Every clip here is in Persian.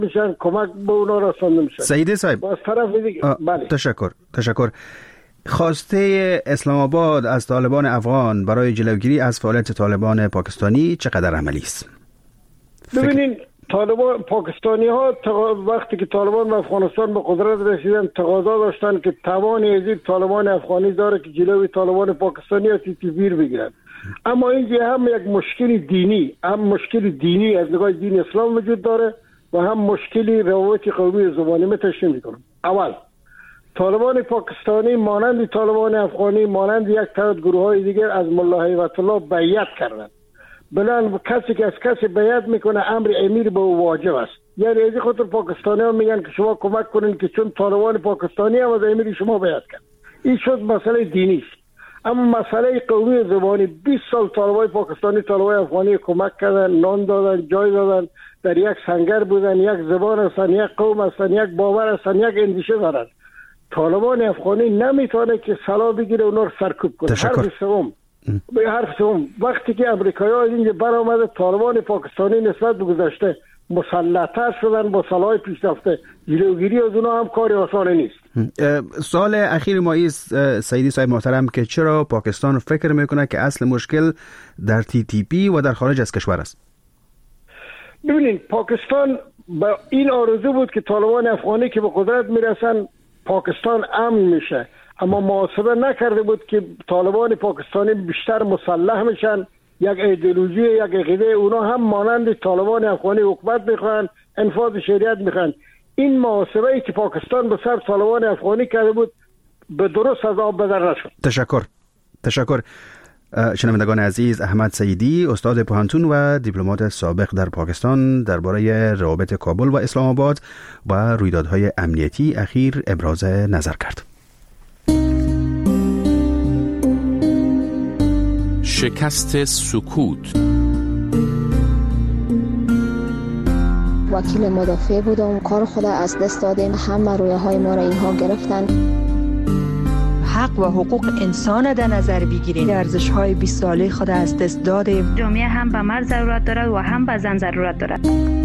میشن، کمک به اونا رسانده میشن. سعیدی صاحب از طرف دیگه بله تشکر. خواسته اسلام آباد از طالبان افغان برای جلوگیری از فعالیت طالبان پاکستانی چقدر عملی است؟ ببینین طالبان پاکستانی ها وقتی که طالبان به افغانستان به قدرت رسیدن تقاضا داشتن که توان ازید طالبان افغانی داره که جلوی طالبان پاکستانی از تیر بگیرن. اما اینجا هم یک مشکل دینی از نگاه دین اسلام وجود داره و هم مشکلی روابط قومی زبانی متشکل میکنم. اول طالبان پاکستانی مانند طالبان افغانی مانند یک تعداد گروه های دیگر از ملا هیبت الله بیعت کردند. بلان کسی که از کسی بیعت میکنه امر امیر به او واجب است. یعنی از خاطر پاکستانی ها میگن که شما کمک کنین که چون طالبان پاکستانی هم از امیر شما بیعت کرد. این شد مسئله دینی است. اما مسئله قومی زبانی 20 سال طالبان پاکستانی طالبان افغانی کمک کردن، نان دادن، جای دادن، در یک سنگر بودن، یک زبان هستن، یک قوم هستن، یک باور هستن، یک اندیشه دارن. طالبان افغانی نمیتونه که سلا بگیره اونا رو سرکوب کنه. حرف سوم وقتی که امریکایی‌ها اینجا برآمده طالبان پاکستانی نسبت به گذشته مسلط‌تر شدن با سلاح پیشرفته، جلوگیری از اونا هم کاری آسان نیست. سوال اخیر ما است سعیدی صاحب محترم که چرا پاکستان فکر میکنه که اصل مشکل در TTP و در خارج از کشور است؟ ببینید پاکستان با این آرزو بود که طالبان افغانی که به قدرت میرسن پاکستان امن میشه، اما محاسبه نکرده بود که طالبان پاکستانی بیشتر مسلح میشن، یک ایدئولوژی یک عقیده اونا هم مانند طالبان افغانی حکومت میخوان، انفاذ شریعت میخوان. این محاسبه ای که پاکستان به سر طالبان افغانی کرده بود به درست از آب بدر نشد. تشکر. شنوندگان عزیز، احمد سعیدی استاد پوهنتون و دیپلمات سابق در پاکستان درباره روابط کابل و اسلام آباد و رویدادهای امنیتی اخیر ابراز نظر کرد. شکست سکوت. وکیل مدافع بودم، کار خود از دست دادیم، همه رویاهای ما را اینها گرفتن. حق و حقوق انسان در نظر بگیریم، ارزش‌های 20 ساله خود از دست دادیم. جامعه هم به مرد ضرورت دارد و هم به زن ضرورت دارد.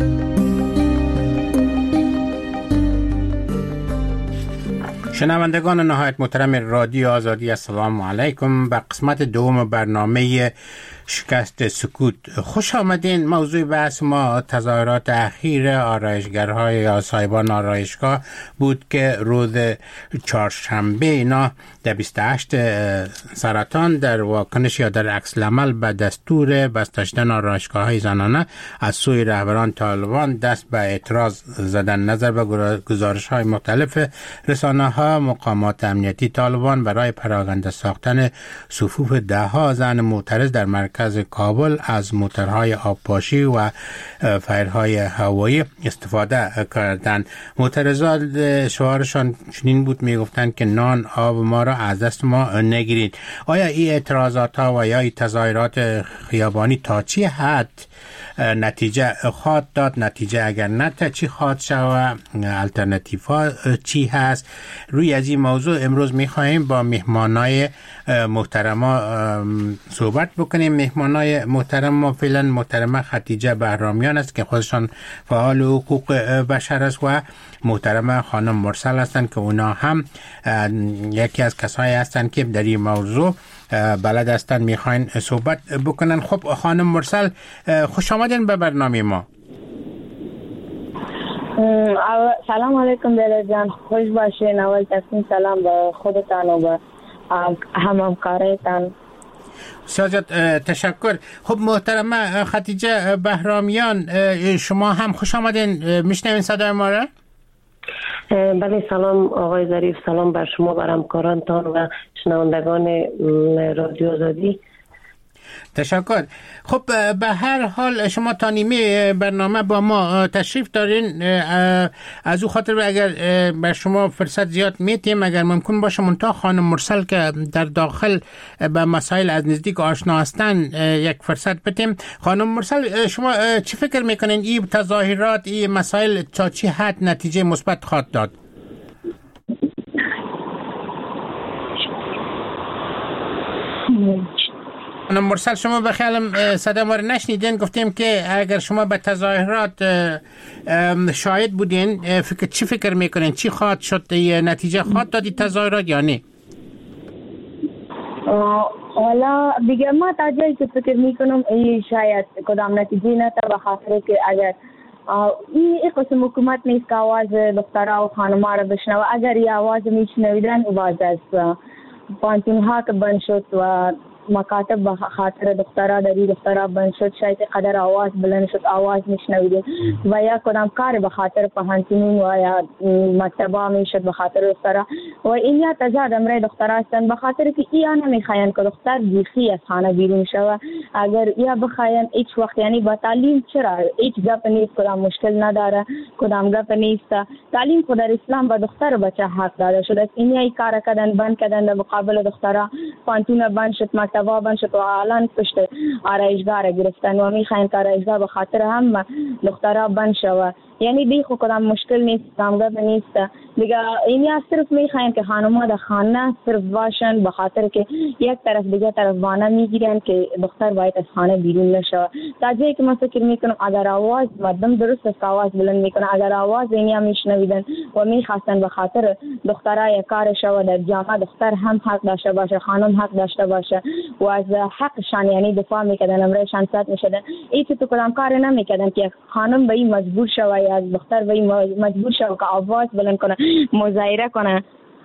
شنوندگان نهایت محترم رادیو آزادی، السلام علیکم. به قسمت دوم برنامه شکست سکوت خوش آمدین. موضوع بحث ما تظاهرات اخیر آرایشگرهای یا صاحبان آرایشگاه بود که روز چهارشنبه اینا در 28 سرطان در واکنش یا در عکس العمل به دستور بسته شدن آرایشگاه‌های زنانه از سوی رهبران طالبان دست به اعتراض زدن. نظر به گزارش‌های مختلف رسانه‌ها، مقامات امنیتی طالبان برای پراکنده ساختن صفوف ده‌ها زن معترض در مرکز کابل از موتورهای آبپاشی و فایرهای هوایی استفاده کردند. معترضان شعارشان چنین بود، میگفتند که نان آب ما را از دست ما نگیرید. آیا این اعتراضات ها و یا این تظاهرات خیابانی تا چی حد نتیجه خواهد داد؟ نتیجه اگر نه تا چی خواهد شود؟ الटरनेटिव ها چی هست؟ روی از این موضوع امروز میخواهیم با مهمانای محترم صحبت بکنیم. مهمانای محترم ما فعلا محترمه خدیجه بهرامیان است که خودشان فعال حقوق بشر است و محترمه خانم مرسل هستند که اونا هم یکی از کسایی هستند که در این موضوع بلد هستند میخواین صحبت بکنن. خب خانم مرسل، خوش آمدین به برنامه ما. سلام علیکم دلال جان، خوش باشین. اول تسلیم سلام به خودتان و به همکارتان. سازت تشکر. خب محترمه خدیجه بهرامیان، شما هم خوش آمدین. میشنوین صدای ما را؟ بله سلام آقای ظریف، سلام بر شما، بر همکارانتان و شنوندگان رادیو آزادی. تشکر. خب به هر حال شما تا نیمه برنامه با ما تشریف دارین. از او خاطر اگر بر شما فرصت زیاد میتیم اگر ممکن باشه منتها خانم مرسل که در داخل به مسائل از نزدیک آشنا هستن یک فرصت بدیم. خانم مرسل، شما چی فکر میکنین این تظاهرات، این مسائل تا چی حد نتیجه مثبت خواهد داد؟ مرسل شما به خیالم صدا ما رو نشنیدین. گفتیم که اگر شما به تظاهرات شاهد بودین چی فکر میکنین؟ چی خواهد شد؟ نتیجه خواهد دادی تظاهرات یا نه؟ حالا دیگه ما تا جایی که فکر میکنم شاید کدام نتیجه نتا، به خاطر که اگر این قسم حکومت نیست که آواز دخترها و خانم‌ها را بشنوه. اگر این آواز میشنویدن باز از پانتون‌ها که بند شد و مکاتب به خاطر دخترها داری دخترها بند شد، شاید قدر آواز بلند شد آواز میشنویدیم، و یا کدام کار به خاطر پانتون و یا مکتبا میشد به خاطر دخترها، و این یا تضاد امر دخترها هستند، به خاطر که یا نمیخواین که دختر بیخی از خانه بیرون شوه. اگر یا بخواین هیچ وقت، یعنی با تعلیم چرا هیچ گپ نیست، کدام مشکل نداره، کدام گپ نیست. تعلیم خود در اسلام به دختر بچه حق داده شده. این یا کار کردن بند کردن در مقابل دخترها، پانتون بند شد، مکتبا بند شد و الان پشت آرایشگاه گرفتن و میخواین که آرایشگاه به خاطر هم دخترها بند شوه. یعنی دیگه کدام مشکل نیست، کدام گپ نیست دیگه. این یا صرف میخواین که خانم‌ها در خانه صرف باشن، به خاطر که یک طرف دیگه طرف بانه میگیرن که دختر باید از خانه بیرون نشه. تا جایی که من فکر میکنم اگر آواز مردم درست است آواز بلند میکنه، اگر آواز اینیا میشنویدن و میخواستن به خاطر دخترای کار شو در جامعه دختر هم حق داشته باشه، خانم حق داشته باشه و از حقشان یعنی دفاع میکردن، امرشان سات میشدن. این تو کدام کار نمیکردن که خانم به این مجبور شوه یا دختر به این مجبور شوه که آواز بلند کنه، مظاهره کنه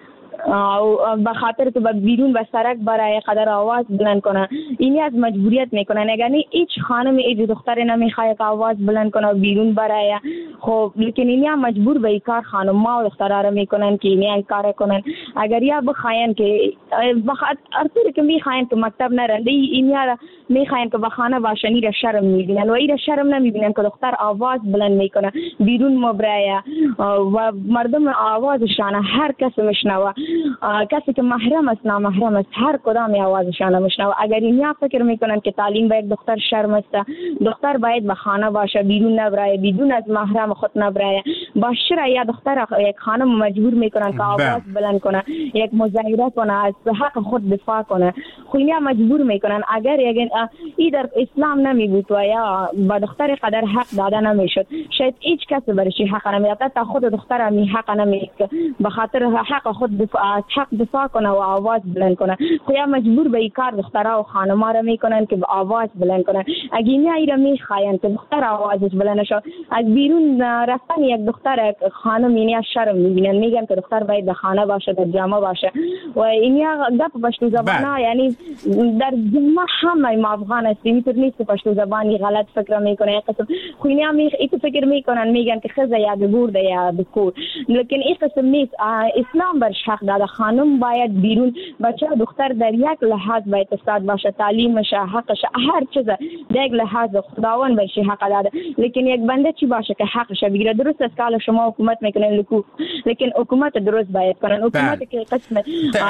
و به خاطر که بیرون به سرک برای قدر آواز بلند کنه. اینی از مجبوریت میکنن. یعنی هیچ خانم هیچ دختر نمیخواد که آواز بلند کنه بیرون برای خب، لیکن اینی مجبور به این کار خانم‌ها و دخترها رو میکنن که اینی این کار کنن. اگر یا بخواین که ارتور که میخواین که مکتب نرن، اینی میخواین که به خانه باشن، این شرم میبینن و این شرم نمیبینن که دختر آواز بلند میکنه بیرون مبرایه و مردم آوازشان هر کس میشنوه، کسی که محرم است نامحرم است هر کدام آوازشان میشنوه. اگر اینیا فکر میکنن که تعلیم به یک دختر شرم است، دختر باید به خانه باشه بیرون نبرایه، بدون از محرم خود نبرایه، با شرع یا دختر یک خانم مجبور میکنن که آواز بلند کنه، یک مظاهره کنه، از حق خود دفاع کنه. خو اینیا مجبور میکنن. اگر این در اسلام نمی بود و یا با دختر قدر حق داده نمیشد، شاید هیچ کس برش حق نمیداد، تا خود دختر می حق نمیداد به خاطر حق خود حق دفاع کنه و آواز بلند کنه. خو یا مجبور به این کار دخترها و خانم‌ها را میکنن که آواز بلند کنن. اگه اینا میخواین که دختر آوازش بلند شد، از بیرون رفتن یک دختر خانم اینیا شرم میبینن، میگن که دختر باید به خانه باشه، در جامعه باشه. و اینیا گپ پشتو زبانه، یعنی در جامعه همه ما افغان هستیم، اینطور نیست که پشتو زبانی غلط فکر میکنه یک قسم. خو اینیا ایتو فکر میکنن، میگن که خزه یا برده یا بکور، لیکن این قسم نیست. اسلام برش حق داده، خانم باید بیرون، بچه دختر در یک لحاظ باید استاد باشه، تعلیمش حقش هر چیز در یک لحاظ خداوند بهش حق داده. لیکن یک بنده چی باشه که حقش بگیره؟ درست است که شما حکومت میکنین لیکن حکومت درست باید کنن. حکومت که قسم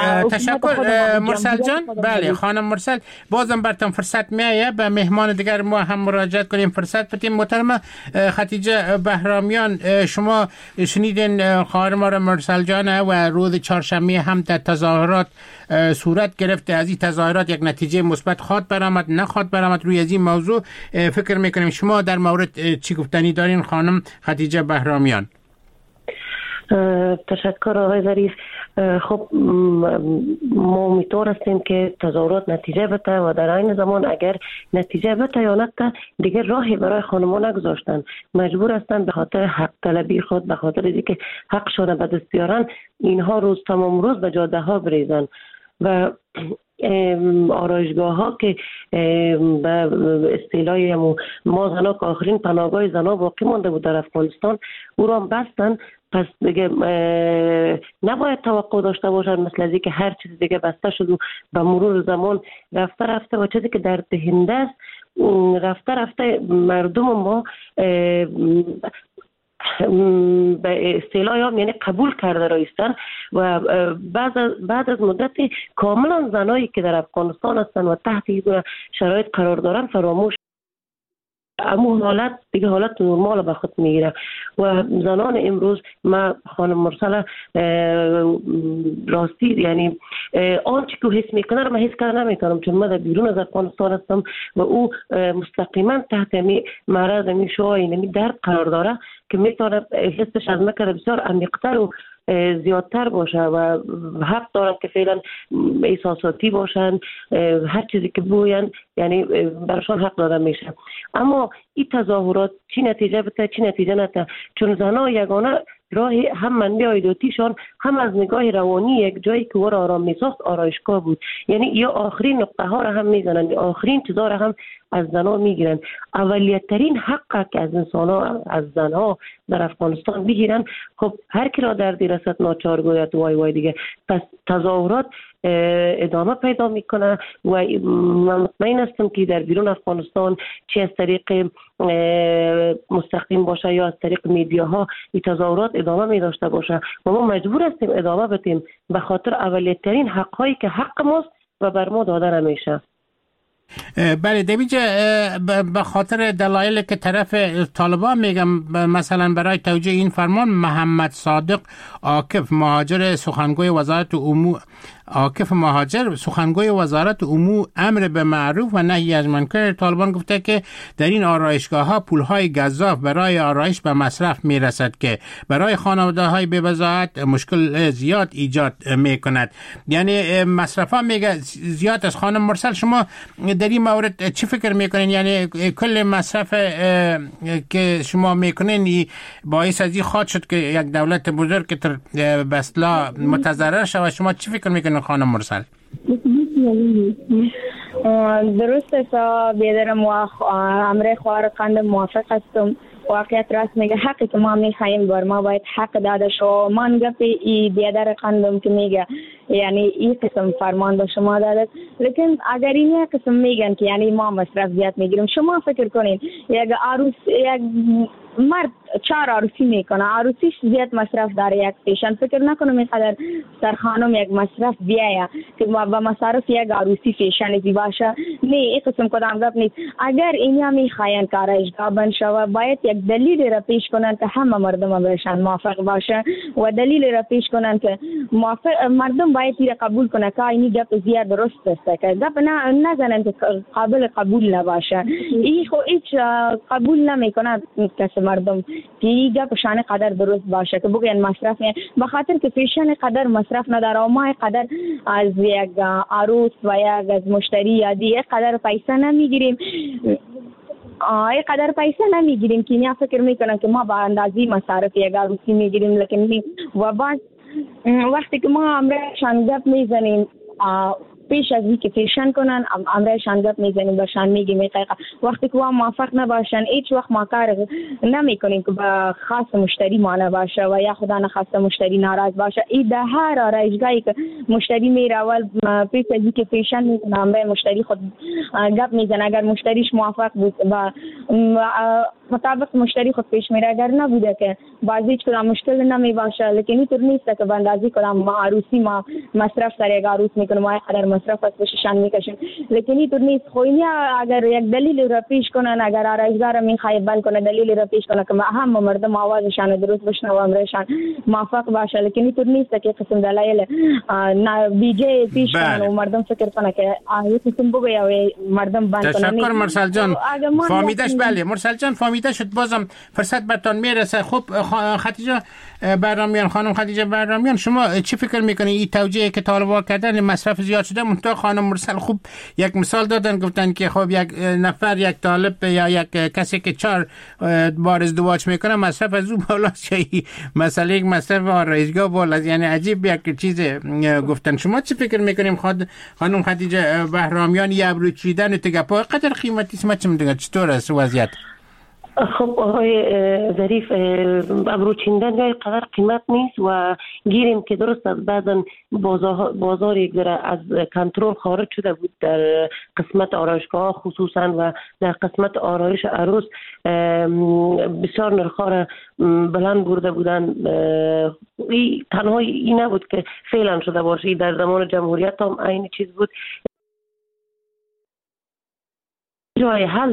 تشکر مرسل جان. بله خانم مرسل، بازم براتون فرصت میایه به مهمان دیگر ما هم مراجعه کنیم، فرصت بدیم. محترمه خدیجه بهرامیان، شما شنیدین خواهر ما مرسل جان و روز چهارشنبه هم در تظاهرات صورت گرفته. از این تظاهرات یک نتیجه مثبت خواد برآمد نخواد برآمد. روی از این موضوع فکر میکنیم شما در مورد چی گفتنی دارین خانم خدیجه بهرامیان؟ تشکر آقای ظریف. خب ما امیدوار هستیم که تظاهرات نتیجه بده و در این زمان اگر نتیجه بده یا نه دیگه راهی برای خانمان نگذاشتن، مجبور هستن به خاطر حق طلبی خود، به خاطر اینکه حقشون به دست بیارن، اینها روز تمام روز به جاده ها بریزن و آرایشگاه ها که به اصطلاح ما زنا که آخرین پناهگاه زنا باقی مانده بود در افغانستان، او را بستن. پس دیگه نباید توقع داشته باشن مثل از که هر چیز دیگه بسته شد و به مرور زمان رفته و چیزی که در دهنده است رفته مردم ما به اصطلاح یعنی قبول کرده رایستن و بعد از مدتی کاملا زنایی که در افغانستان هستن و تحت شرایط قرار دارن فراموش اما حالت دیگه حالت نرمال به خود میگیره و زنان امروز ما خانم مرسل راستی یعنی آنچه که حس میکنه رو من حس کردن نمیتونم، چون من در بیرون از افغانستان هستم و او مستقیما تحت معرض شوهای درد قرار داره که میتونه حسش از مکر بسیار عمیق‌تر و زیادتر باشه و حق دارن که فعلا احساساتی باشن، هر چیزی که بگوین یعنی برشان حق داده میشه. اما این تظاهرات چی نتیجه بده چی نتیجه نده، چون زنها یگانه راه هم منبع عایداتیشان هم از نگاه روانی یک جایی که ور آرام میساخت آرایشگاه بود. یعنی یا آخرین نقطه ها را هم میزنن یا آخرین چیزا را هم از زنها میگیرن. اولیت ترین حق که از انسان ها از زنها در افغانستان بگیرن، خب هر کی را در رسد ناچار گوید وای وای دیگه. پس تظاهرات ادامه پیدا میکنه و من مطمئن هستم که در بیرون افغانستان چه از طریق مستقیم باشه یا از طریق میدیاها این تظاهرات ادامه می داشته باشه و ما مجبور هستیم ادامه بدیم به خاطر اولیت ترین حقایی که حق ماست و بر ما داده نمیشه. بله دیویجه، به خاطر دلایلی که طرف طالبان میگم، مثلا برای توجیه این فرمان محمد صادق عاکف مهاجر سخنگوی وزارت امور امر به معروف و نهی از منکر طالبان گفته که در این آرایشگاه ها پول های گزاف برای آرایش به مصرف میرسد که برای خانواده های بی بضاعت مشکل زیاد ایجاد میکند. یعنی مصرف ها میگه زیاد از. خانم مرسل شما در این مورد چی فکر میکنین؟ یعنی کل مصرف که شما میکنین باعث از این خواهد شد که یک دولت بزرگ که به اصطلاح متضرر شود. شما چی فکر میکنین خانم مرسل؟ درست است بیادرم و امر خواهر قند موافق هستم. واقعیت راست میگه حقی که ما میخوایم بر ما باید حق داده شو. من گفت ای بیادر قندم که میگه یعنی این قسم فرمان به شما داده، لیکن اگر این قسم میگن که یعنی ما مصرف زیاد میگیریم، شما فکر کنین یک مرد 4 عروسی میکنه، عروسیش زیاد مصرف داره یک پیشن. فکر نکنم اینقدر سر خانم یک مصرف بیایه که با مصرف یک عروسی پیشن زی باشه. نه، این قسم کدام گپ نیست. اگر اینیا میخواین که آرایشگاه بند شود باید یک دلیل را پیش کنن که همه مردم بهشان موافق باشه و دلیل را پیش کنن که مردم باید این قبول کنه که این گپ زیاد درست است، که گپ نزنن که قابل قبول نباشه. این خو هیچ قبول نمیکنه کس مردم که این گپ شان قدر درست باشه که بگن مصرف، به خاطر که پیشن قدر مصرف نداره و ما قدر از یک عروس و یک از مشتری یا دیگه قدر پیسه نمیگیریم. ای قدر پیسه نمیگیریم که نیا فکر میکنن که ما با اندازی مصارف یک عروسی میگیریم، لیکن و بعد وقتی که ما امرشان گپ میزنیم پیش از اینکه پیشن کنن امرشان گپ میزنیم باشن میگیم وقتی که موافق نباشن هیچ وقت ما کار نمیکنیم که با خاص مشتری ما نباشه و یا خدا نخواسته مشتری ناراض باشه. این در هر آرایشگاهی که مشتری میره اول پیش از اینکه پیشن میکنه امر مشتری خود گپ میزنه. اگر مشتریش موافق بود و مطابق مشتری خود پیش میره، اگر نبوده که بعضی کدام مشکل نمی باشه. لیکن اینطور نیست که به اندازه کدام ما عروسی ما مصرف سر یک عروس میکنیم ما قدر مصرف از بششان میکشیم، لیکن اینطور نیست. خوینی اگر یک دلیل را پیش کنن، اگر آرایشگاه را میخوای بند کنه دلیل را پیش کنه که هم مردم آوازشان درست بشنوه و امرشان موافق باشه، لیکن اینطور نیست که قسم دلایل بیجه پیش کنن و مردم فکر کنه که یه قسم بگه مردم بند کنه. تشکر مرسل جان، فهمیدش. بله مرسل جان فهمیده شد. بازم فرصت برتان میرسه. خب خدیجه بهرامیان، خانم خدیجه بهرامیان، شما چی فکر میکنید این توجیهی که طالبان کردن مصرف زیاد شده؟ منتها خانم مرسل خوب یک مثال دادن، گفتن که خب یک نفر یک طالب یا یک کسی که 4 بار ازدواج میکنه مصرف از او بالاست، چه مسئله یک مصرف آرایشگاه بالاست. یعنی عجیب یک چیز گفتن. شما چی فکر میکنیم خانم خدیجه بهرامیان؟ یه ابرو چیدن تو گپا قدر قیمتی است، چه میدونید چطور است وضعیت؟ خب آقای ظریف، ابرو چیندن جای قدر قیمت نیست و گیریم که درست از بعدن بازار یک ذره از کنترل خارج شده بود در قسمت آرایشگاه خصوصا و در قسمت آرایش عروس بسیار نرخ‌ها را بلند برده بودن. تنها این نبود که فعلا شده باشه، در زمان جمهوریت هم این چیز بود. جای حل نیست.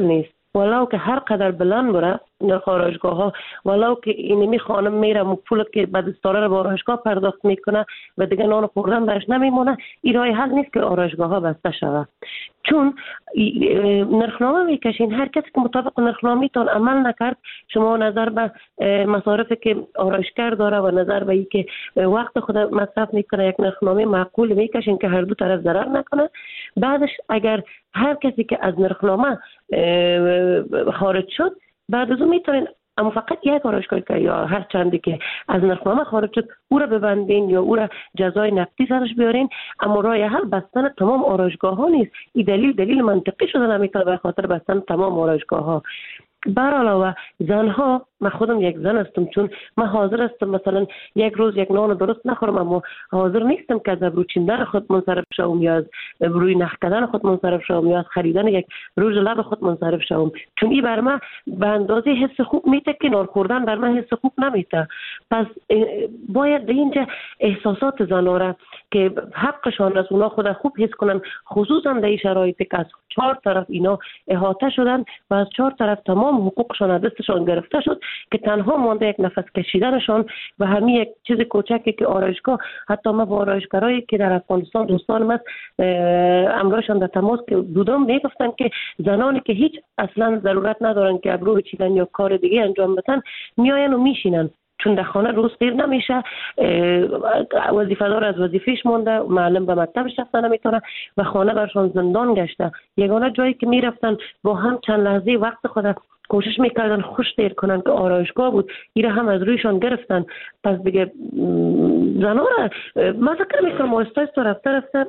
ولو که هر قدر بلند بره نرخ آرایشگاه ها، ولو که اینمی خانم میره پول که بعد استاره رو به آرایشگاه پرداخت میکنه و دیگه نان خوردن برش نمیمونه، این راه حل نیست که آرایشگاه ها بسته شود. چون نرخنامه میکشین، هر کسی که مطابق نرخنامه تان عمل نکرد، شما نظر به مصارفی که آرایشگر داره و نظر به اینکه وقت خود مصرف میکنه یک نرخنامه معقول میکشین که هر دو طرف ضرر نکنه. بعدش اگر هر کسی که از نرخنامه خارج شد، بعد از اون میتونین اما فقط یک آرایشگاه که یا هر چندی که از نرخنامه خارج شد او را ببندین یا او را جزای نقدی سرش بیارین. اما راه حل بستن تمام آرایشگاه ها نیست. این دلیل منطقی شده نمیتونه به خاطر بستن تمام آرایشگاه ها. بر علاوه زنها، من خودم یک زن هستم، چون من حاضر هستم مثلا یک روز یک نان درست نخورم، اما حاضر نیستم که از ابرو چیندن خود منصرف شوم یا از ابروی نخ کردن خود منصرف شوم یا از خریدن یک روز لب خود منصرف شوم، چون این بر من به اندازه حس خوب میته که نان خوردن بر من حس خوب نمیته. پس باید به اینجا احساسات زنها را که حقشان است اونا خود خوب حس کنن، خصوصا در این شرایطی که از 4 طرف اینا احاطه شدن و از 4 طرف تمام حقوقشان از دستشان گرفته شد که تنها مانده یک نفس کشیدنشان و همین یک چیز کوچکی که آرایشگاه. حتی ما با آرایشگرایی که در افغانستان دوستانم است امرایشان در تماس که بودم میگفتن که زنانی که هیچ اصلا ضرورت ندارن که ابرو چیدن یا کار دیگه انجام بدن میاین و میشینن، چون در خانه روز دیر نمیشه، وظیفه دار از وظیفهش مونده، معلم به مکتبش رفتن نمیتونه و خانه برشان زندان گشته. یگانه جایی که میرفتن با هم چند لحظه وقت خود کوشش میکردن خوش دیر کنن که آرایشگاه بود، ایره هم از رویشان گرفتن. پس دیگه زنها را من فکر میکنم آهسته رفته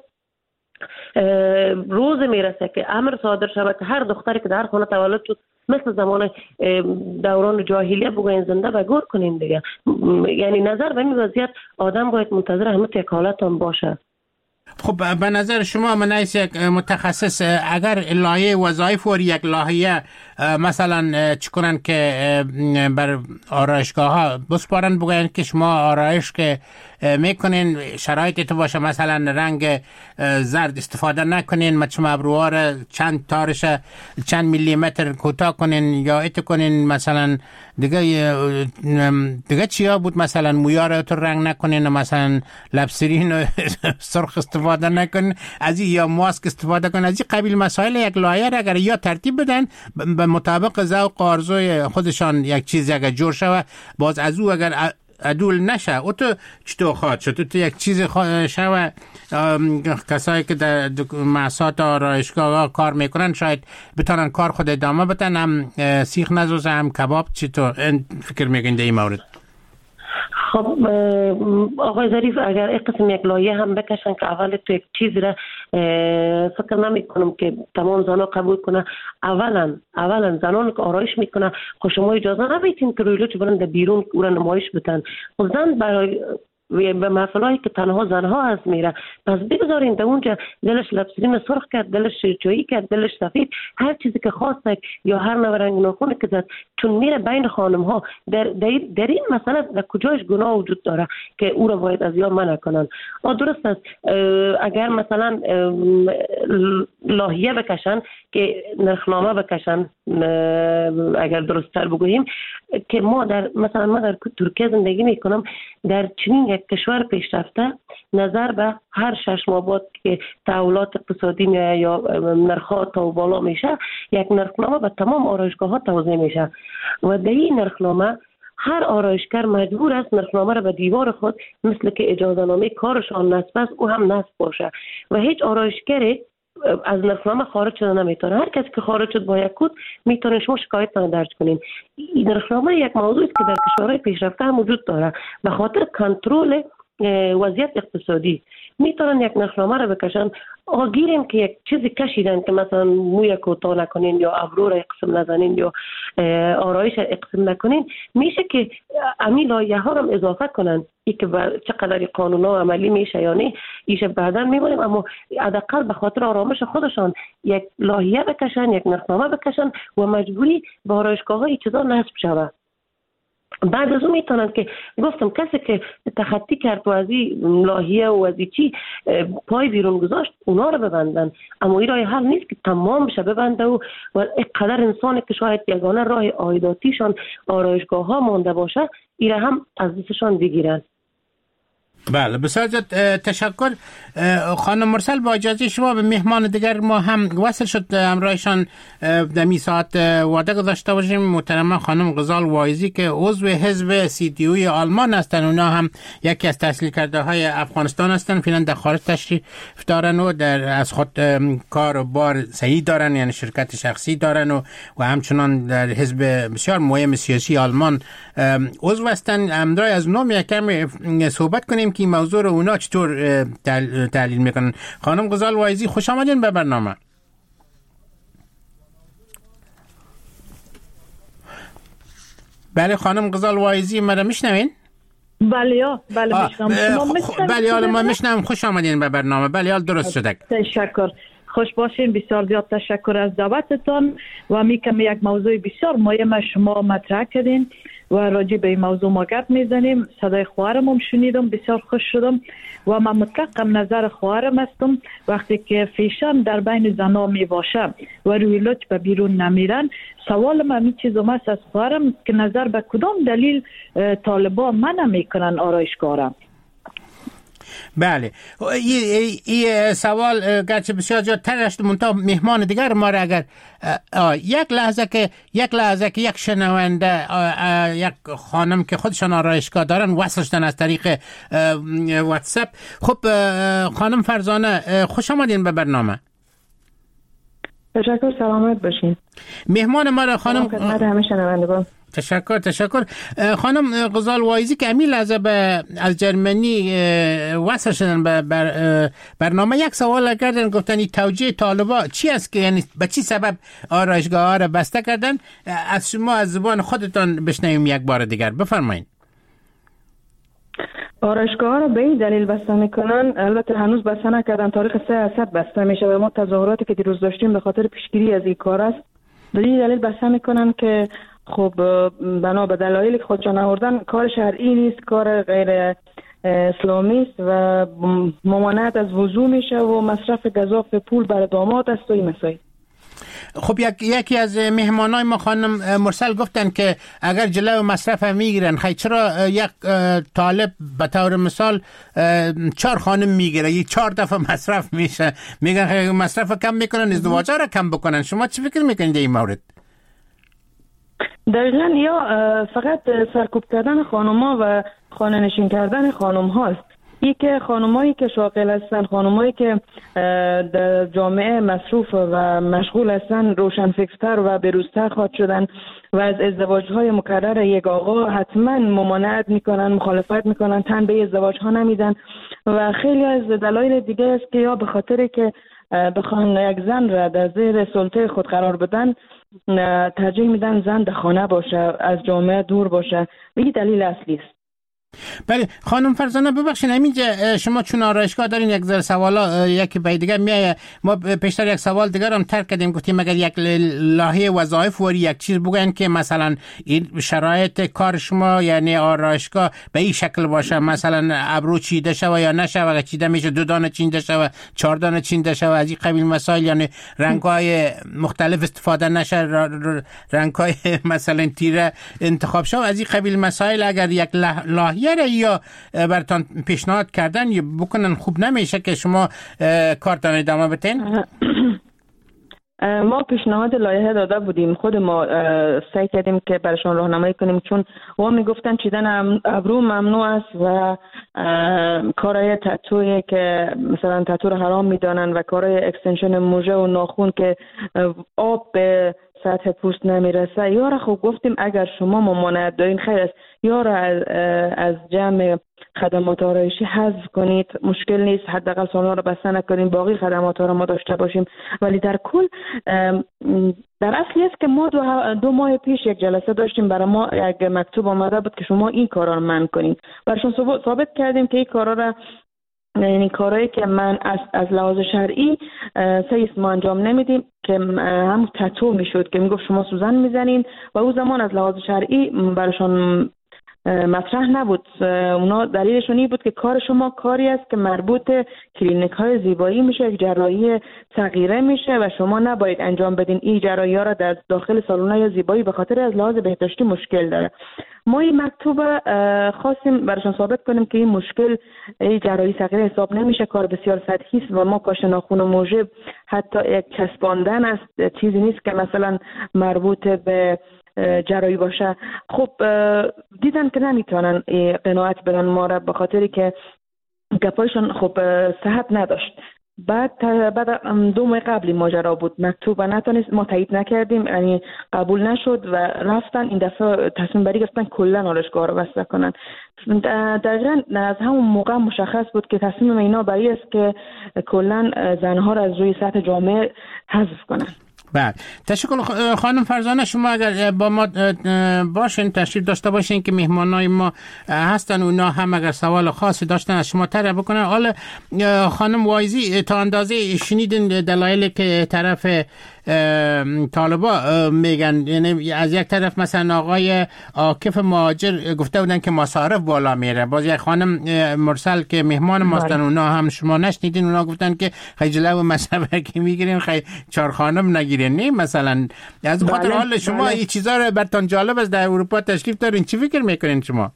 روز میرسه که امر صادر شود که هر دختری که در خانه تولد شد مثل زمان دوران جاهلیه بگوین زنده و گور کنیم دیگه. یعنی نظر به این وضعیت آدم باید منتظر همه یک حالت هم باشه. خب به نظر شما من از یک متخصص اگر لایه وظایف و یک لایه مثلا چکنن که بر آرایشگاه ها بسپارن بگوین که شما آرایش که میکنین شرایط تو باشه، مثلا رنگ زرد استفاده نکنین، شما ابروها چند تارش چند میلیمتر کوتاه کنین یا ایت کنین، مثلا دیگه چیا بود، مثلا مویا رو تو رنگ نکنین، مثلا لبسرین سرخ استفاده نکنین، از این یا ماسک استفاده کنین. از این قبیل مسائل یک لایه را اگر یا ترتیب بدن به مطابق ذوق و آرزوی خودشان یک چیز اگر جور شود، باز از او اگر عدول نشه او تو چطور خواهد شد؟ تو یک چیز شود کسایی که در مؤسسات آرایشگاه کار میکنن شاید بتونن کار خود ادامه بدن، هم سیخ نزوزه هم کباب. چطور فکر میکنید در این مورد؟ خب آقای ظریف، اگر این قسم یک لایه هم بکشن که اول تو یک چیز را فکر نمی کنم که تمام زنها قبول کنه. اولا زنان که آرایش میکنه خب شما اجازه نمیتین که روی لوچ برن در بیرون او را نمایش بدن. خب زن برای به محفلایی که تنها زنها هست میره، پس بگذارین در اونجا دلش لبسرین سرخ کرد، دلش چایی کرد، دلش سفید، هر چیزی که خواست یا هر نوع رنگ ناخونی که زد، چون میره بین خانم ها. در این مسئله در کجاش گناه وجود داره که او را باید از یا منع کنن؟ درست است اگر مثلا لاهیه بکشن که نرخنامه بکشن، اگر درست تر بگوییم که ما در ترکیه زندگی میکنم، در چنین یک کشور پیشرفته نظر به هر 6 ماه بعد که تحولات اقتصادی میاد یا نرخ‌ها تا بالا میشه، یک نرخنامه به تمام آرایشگاه ها توزیع میشه و در این نرخنامه هر آرایشگر مجبور است نرخنامه را به دیوار خود مثل که اجازه نامه کارشان نصب است او هم نصب باشه و هیچ آرایشگری از نرخنامه خارج شده نمیتونه. هر کسی که خارج شد با یک کد میتونه شما شکایت درج کنین. این نرخنامه یک موضوعی است که در کشورهای پیشرفته هم وجود داره. به خاطر کنترل وضعیت اقتصادی میتونن یک نرخنامه را بکشن. گیریم که یک چیزی کشیدن که مثلا موی کوتاه نکنین یا ابرو را اقسم نزنین یا آرایش اقسم نکنین، میشه که امی لایه ها را اضافه کنن. ای که چقدر قانونا عملی میشه یا نه ایشه بعداً میبینیم، اما حداقل به خاطر آرامش خودشان یک لایحه بکشن، یک نرخنامه بکشن و مجبوری به آرایشگاه ها این چیزا نصب شود. بعد از اون میتونن که گفتم کسی که تخطی کرد و از این لاهیه و از چی پای بیرون گذاشت اونا رو ببندن. اما این راه حل نیست که تمام بشه ببنده و اینقدر انسانی که شاید یگانه راه عایداتیشان آرایشگاه ها مانده باشه این هم از دستشان بگیرن. بله بسیار تشکر خانم مرسل. با اجازه شما به مهمان دیگر ما هم وصل شد همراهشان در می ساعت وعده گذاشته باشیم. محترمه خانم غزال واعظی که عضو حزب CDU آلمان هستند، اونا هم یکی از تحصیل کرده های افغانستان هستند، فعلا در خارج تشریف دارن و از خود کار و بار صحیح دارن، یعنی شرکت شخصی دارن و همچنان در حزب بسیار مهم سیاسی آلمان عضو هستند. همراه از اونا یکم صحبت کنیم که این موضوع رو اونا چطور تحلیل میکنن. خانم غزال واعظی خوش آمدین به برنامه. بله خانم غزال واعظی مرا میشنوین؟ بله میشنم. بله ما میشنم. خوش آمدین به برنامه. بله درست شده. تشکر. خوش باشین. بسیار زیاد تشکر از دعوتتان و میگم یک موضوع بسیار مهم شما مطرح کردین و راجع به این موضوع ما گپ میزنیم. صدای خواهرم هم شنیدم، بسیار خوش شدم و من مطلقم نظر خواهرم هستم. وقتی که فیشن در بین زنا می باشه و روی لج به بیرون نمیرن، سوال من این چیزم است از خواهرم که نظر به کدام دلیل طالبان منع میکنن آرایشگاه. بله این سوال گرچه بسیار زیاد ترشت منتها مهمان دیگر ما را اگر یک لحظه که یک شنونده یک خانم که خودشان آرایشگاه دارن وصل شدن از طریق واتساپ. خب خانم فرزانه خوش آمدین به برنامه. تشکر. سلامت باشین. مهمان ما را خانم خدمت همه شنوندگان. تشکر. خانم غزال واعظی که امی لحظه از جرمنی وصل شدن به برنامه یک سوال کردن، گفتن این توجیه طالبا چی است که یعنی به چی سبب آرایشگاه ها را بسته کردن؟ از شما از زبان خودتان بشنویم یک بار دیگر. بفرمایید. آرایشگاه ها را به این دلیل بسته میکنن، البته هنوز بسته نکردن، تاریخ 3 بسته میشه و ما تظاهراتی که دیروز داشتیم به خاطر پیشگیری از این کار است. به این دلیل بسته میکنن که خب بنا به دلایلی که خودشان آوردن کار شرعی نیست، کار غیر اسلامی است و ممانعت از وضو میشه و مصرف گزاف پول برای داماد است و این مسائل. خب یکی از مهمانای ما خانم مرسل گفتن که اگر جلو مصرف هم میگیرن، خیلی چرا یک طالب به طور مثال 4 خانم میگیره، یک 4 دفعه مصرف میشه، میگن مصرف کم میکنن ازدواجا را کم بکنن. شما چی فکر میکنید این مورد؟ دقیقا یا فقط سرکوب کردن خانوما و خانه نشین کردن خانم هاست. این که خانمایی که شاغل هستن، خانمایی که در جامعه مصروف و مشغول هستن روشنفکرتر و بروزتر خواهد شدن و از ازدواجهای مکرر یک آقا حتما ممانعت میکنن، مخالفت میکنن، تن به ازدواج ها نمیدن و خیلی از دلایل دیگه است که یا به خاطر که بخوان یک زن را در زیر سلطه خود قرار بدن ترجیح میدن زن در خانه باشه، از جامعه دور باشه. به این دلیل اصلی است. بله خانم فرزانه ببخشید، همینجا شما چون آرایشگاه دارین یک ذره سوالا یکی به دیگه میایه. ما پیشتر یک سوال دیگر هم ترک کردیم، گفتیم اگر یک لایحه وظایف وری یک چیز بگن که مثلا این شرایط کار شما یعنی آرایشگاه به این شکل باشه، مثلا ابرو چیده شوه یا نشه، اگر چیده میشه 2 دانه چیده شوه، 4 دانه چیده شوه، از این قبیل مسائل، یعنی رنگ‌های مختلف استفاده نشه، رنگ‌های مثلا تیره انتخاب شوه، از این قبیل مسائل اگر یک لایحه یا براتون پیشنهاد کردن یا بکنن خوب نمیشه که شما کارتان ادامه بدین؟ ما پیشنهاد لایحه داده بودیم، خود ما سعی کردیم که براشون راهنمایی کنیم، چون وا میگفتن چیدن ابرو ممنوع است و کارهای تتویی که مثلا تتو رو حرام میدانن و کارهای اکستنشن موژه و ناخون که آب به سطح پوست نمیرسه. یا را خب گفتیم اگر شما ممانعت دارین خیر است، یا را از جمع خدمات آرایشی حذف کنید، مشکل نیست، حداقل سالن رو بسته نکنیم، باقی خدمات ها رو ما داشته باشیم. ولی در کل در اصلی است که ما 2 ماه پیش یک جلسه داشتیم، برای ما یک مکتوب آمده بود که شما این کارا رو منع کنین. براشون ثابت کردیم که این کارا را، یعنی کارهایی که من از لحاظ شرعی سیست ما انجام نمیدیم، که هم تتو میشد که میگفت شما سوزن میزنین و او زمان از لحاظ شرعی براشون مطرح نبود. اونا دلیلشون این بود که کار شما کاری است که مربوط کلینیک های زیبایی میشه، جراحی صغیره میشه و شما نباید انجام بدین این جراحی ها را در داخل سالن های زیبایی به خاطر از لحاظ بهداشتی مشکل داره. ما این مکتوب خواستیم براشون ثابت کنیم که این مشکل این جراحی صغیره حساب نمیشه، کار بسیار سطحی است و ما کاشت ناخن موجب حتی یک چسباندن است، چیزی نیست که مثلا مربوط به جراحی باشه. خب دیدن که نمیتونن قناعت بدن ما را به خاطری که گپایشون خب صحت نداشت. بعد 2 ماه قبلی ماجرا بود، مکتوب نتونست، ما تایید نکردیم، یعنی قبول نشد و رفتن این دفعه تصمیم بری گرفتن کلا آرایشگاه رو بسته کنن. دقیقاً از همون موقع مشخص بود که تصمیم اینا برای است که کلا زنها رو از روی سطح جامعه حذف کنن. بله، تشکر خانم فرزانه. شما اگر با ما باشین، تشریف داشته باشین که مهمانای ما هستن، اونا هم اگر سوال خاصی داشتن از شما طرح بکنن. حالا خانم وایزی، تا اندازه شنیدین دلایلی که طرف طالبا میگن، یعنی از یک طرف مثلا آقای عاکف مهاجر گفته بودن که مصارف بالا میره، باز یک خانم مرسل که مهمان ماستن اونا هم شما نشنیدین، اونا گفتن که خیلی و مصرف که میگیرین 4 خانم نگیرین. نه مثلا از خاطر حال شما این چیزا رو براتون جالب است، در اروپا تشریف دارین، چی فکر میکنین شما؟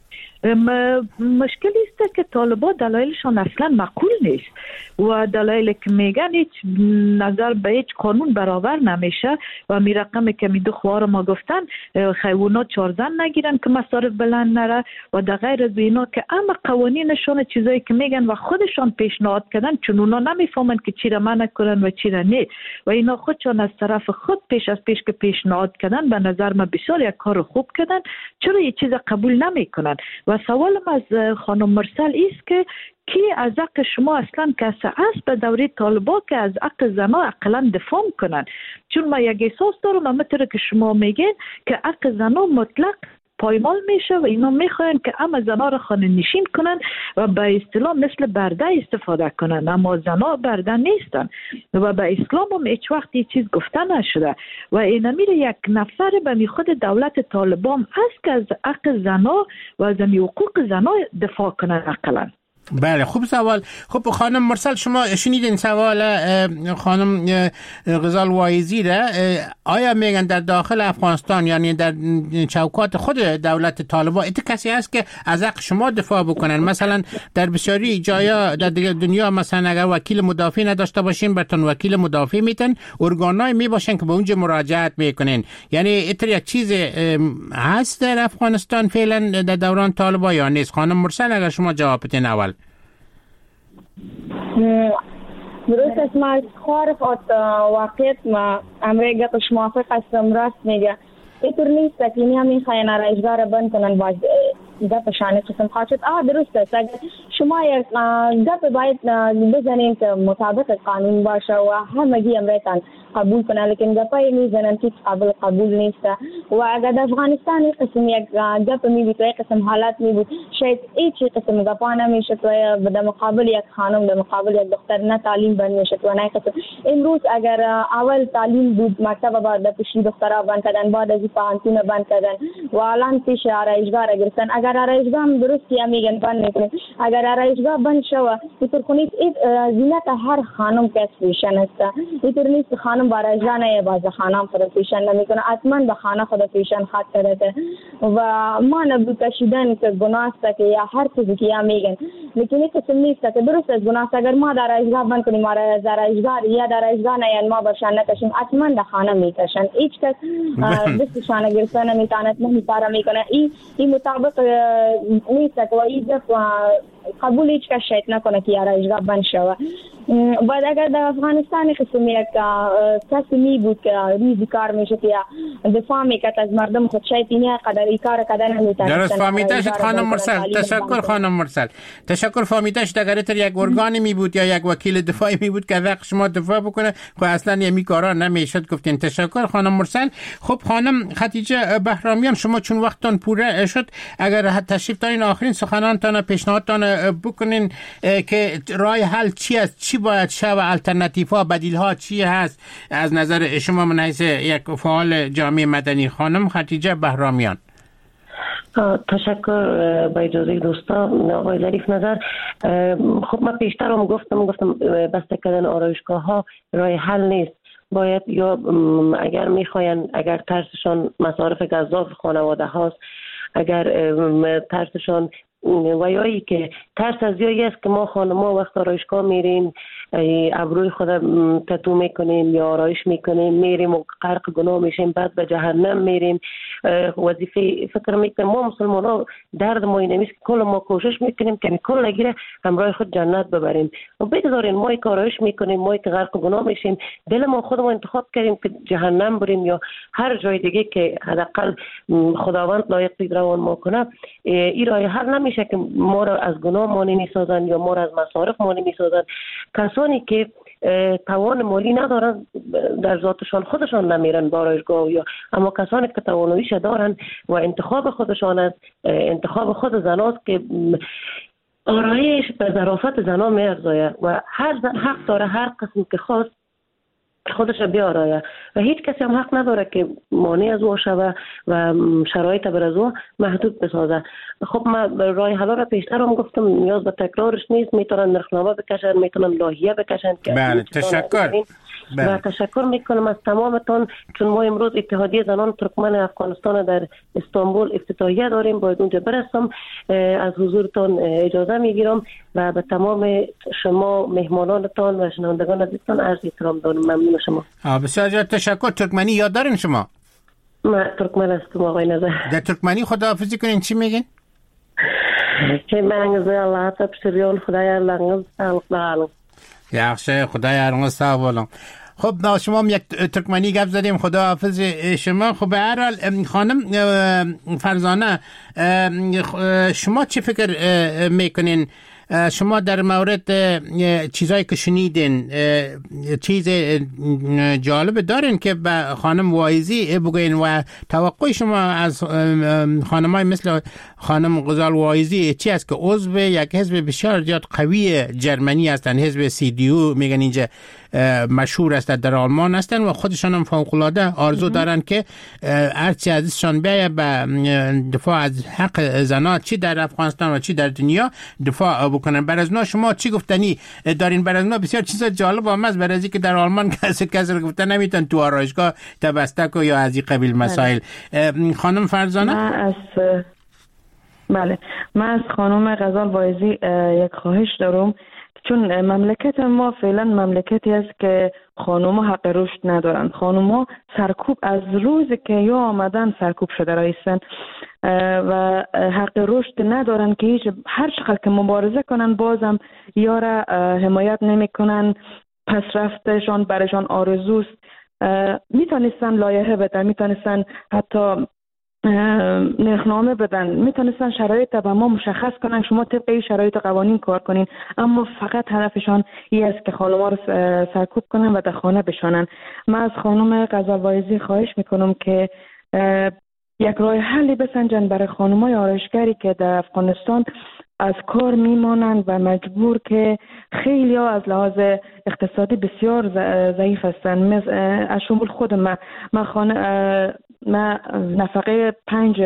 مشکلی است که طالبان دلایلشان اصلا معقول نیست و دلایلی که میگن هیچ نظر به هیچ قانون برابر نمیشه و می رقمی که می 2 خوار ما گفتن خیونا 4 زن نگیرن که مصارف بلند نره و در غیر از اینا که اما قوانینشون چیزایی که میگن و خودشان پیشنهاد کردن، چون اونا نمیفهمن که چی را منع کنن و چی را نه و اینا خودشان از طرف خود پیش که پیشنهاد کردن به نظر من بسیار یک کار خوب کردن. چرا یه چیز قبول نمیکنن؟ و سوالم از خانم مرسل است که کی از حق شما اصلا کسی است به دوره طالبا که از حق زنا اقلا دفاع کنن؟ چون ما یک احساس دارم همونطور که شما میگین که حق زنا مطلق پایمال میشه و اینا میخواین که اما زنا را خانه نشین کنن و به اصطلاح مثل برده استفاده کنن، اما زنا برده نیستن و به اسلام هم هیچ وقت این چیز گفته نشده و این میره یک نفر به خود دولت طالبان هست که از حق زنا و از حقوق زنا دفاع کنن اقلا. بله، خوب سوال. خب خانم مرسل، شما شنیدین سوال خانم غزال وایزی را. آیا میگن در داخل افغانستان، یعنی در چوکات خود دولت طالبان، ایت کسی هست که از حق شما دفاع بکنن؟ مثلا در بسیاری جایا در دنیا مثلا اگر وکیل مدافع نداشته باشین، براتون وکیل مدافع میتن، ارگانای می باشن که به اونجا مراجعت میکنین. یعنی ایتر یک چیز هست در افغانستان فعلا در دوران طالبان یا نیست؟ خانم مرسل اگر شما جواب بدین اول. درست است، ما خارف واقعیت ما امریکا کش موافق هستم، راست میگه. اینطور نیست که همین خیانه رایجگاه را بند کنن باز گپ شانه قسم خواهد. درست است، اگر شما یک گپ باید بزنین که مطابق قانون باشه و همگی امریکان قبول کنه، لیکن گپای میزنن که قبول نیست و اگر در افغانستان یک قسم یک گپ میبود و یک قسم حالات میبود، شاید هیچ قسم گپا نمیشد و در مقابل یک خانم در مقابل یک دختر نه تعلیم بند میشد و نه قسم. امروز اگر اول تعلیم بود مکتب بعد پشتی دخترها بند کردن، بعد از پانتون بند کردن و الان پیش آرایشگاه را گرفتن. اگر آرایشگاه هم درستی میگن بند میکنن، اگر آرایشگاه بند شود اینطور کنید زینت هر خانم که فیشن است، اینطور نیست خانم آرایشگاه نه باز خانم خود فیشن نمیکنه، حتما به خانه خود فیشن خط کرده و ما نبود کشیدن که گناه است که یا هر چیزی که یا میگن، لیکن این قسم نیست که درست است گناه است. اگر ما در آرایشگاه بند کنیم آرایشگاه یا در آرایشگاه نه ما برشان نکشیم، حتما در خانه میکشن. هیچ کس دستشان گرفتن نمیتواند نمیپاره میکنه. این مطابق نیست که این قبول هیچ کس شاید نکنه که آرایشگاه بند شود. بعد اگر در افغانستان قسم یک کسی می بود که ریزی کار میشه که دفاع میکرد از مردم خود، شاید این قدر ای کار کردن نمیتونه. درست فهمیده شد خانم مرسل. تشکر خانم مرسل. تشکر فهمیده شد. اگر تر یک ارگانی می بود یا یک وکیل دفاعی می بود که حق شما دفاع بکنه، خب اصلا یمی کارا نمیشد گفتین. تشکر خانم مرسل. خب خانم خدیجه بهرامیان، شما چون وقتتون پوره شد، اگر تشریف دارین آخرین سخنانتان پیشنهادتان بکنین که راه حل چی است، چی باید شه و الटरनेटिव ها، بدیل ها چی هست از نظر شما من حیث یک فعال جامعه مدنی؟ خانم خدیجه بهرامیان. تشکر با اجازه دوستان آقای ظریف نظر. خب من پیشتر هم گفتم بسته کردن آرایشگاه ها راه حل نیست. باید یا اگر میخواین، اگر ترسشان مصارف گزاف خانواده هاست، اگر ترسشان و یا ای که ترس از یایی است که ما خانم‌ها وقت آرایشگاه میریم ابروی خود تتو میکنیم یا آرایش میکنیم میریم و غرق گناه میشیم، بعد به جهنم میریم. وظیفه فکر میکنم ما مسلمان ها درد ما این نیست که کل ما کوشش میکنیم که کل نگیره همراه خود جنت ببریم و بگذارین ما که آرایش میکنیم، ما که غرق گناه میشیم، دل ما خودمون انتخاب کردیم که جهنم بریم یا هر جای دیگه که حداقل خداوند لایق دید روان ما کنه. این راه حل نمیشه که ما را از گناه مانع میسازن یا ما را از مصارف مانع میسازن. کسانی که توان مالی ندارن در ذاتشان خودشان نمیرن با آرایشگاه، یا اما کسانی که تواناییش دارن و انتخاب خودشان است، انتخاب خود زناست که آرایش به ظرافت زنا میارزاید و هر زن حق داره هر قسم که خواست خودش بیارایه و هیچ کسی هم حق نداره که مانع از او شوه و شرایط بر از او محدود بسازه. خب من راه حل را پیشتر هم گفتم، نیاز به تکرارش نیست. میتونن نرخنامه بکشن، میتونن لایحه بکشن. بله تشکر. و تشکر میکنم از تمامتون، چون ما امروز اتحادیه زنان ترکمن افغانستان در استانبول افتتاحیه داریم، باید اونجا برسم. از حضورتون اجازه میگیرم و به تمام شما مهمانانتان و شنوندگان عزیزتان عرض احترام دارم. ممنون شما. بسیار تشکر. ترکمنی یاد دارین شما؟ من ترکمن هستم آقای نظر. در ترکمنی خداحافظی کنین چی میگین؟ که منگزه الله تا بسریان خدای لنگز سالق دارم. یخشه خدای ارنگز سالق. خب شما یک ترکمنی گپ زدیم، خداحافظ شما. خب به هر حال خانم فرزانه، شما چی فکر میکنین؟ شما در مورد چیزایی که شنیدین چیز جالب دارین که به خانم واعظی بگوین و توقع شما از خانمای مثل خانم غزال واعظی چی است که عضو یک حزب بسیار زیاد قوی جرمنی هستند، حزب CDU میگن اینجا مشهور است، در آلمان هستند و خودشان هم فوق‌العاده آرزو دارن که هرچی ازشان بیایه به دفاع از حق زنان چی در افغانستان و چی در دنیا دفاع بکنن. برازنا شما چی گفتنی دارین؟ برازنا بسیار چیزا جالب آمد، برای که در آلمان کسی رو گفتن نمیتون تو آرایشگاه تبسته کو یا از این قبیل مسائل. خانم فرزانه؟ من از خانم غزال واعظی یک خواهش دارم، چون مملکت ما فعلا مملکتی است که خانوما حق رشد ندارن. خانوما سرکوب از روزی که یا آمدن سرکوب شده رایستن و حق رشد ندارن که هر چقدر که مبارزه کنن بازم یا را حمایت نمی کنن. پس رفتشان برشان آرزوست. میتونستن لایحه بدن، میتونستن حتی نرخنامه بدن، میتونستن شرایط به ما مشخص کنن شما طبق این شرایط قوانین کار کنین، اما فقط هدفشان این است که خانم‌ها رو سرکوب کنن و در خانه بشانن. من از خانم غزال واعظی خواهش میکنم که یک راه حلی بسنجن برای خانم‌های آرایشگری که در افغانستان از کار میمانند و مجبور که خیلی ها از لحاظ اقتصادی بسیار ضعیف هستند. از شمول خود من نفقه 5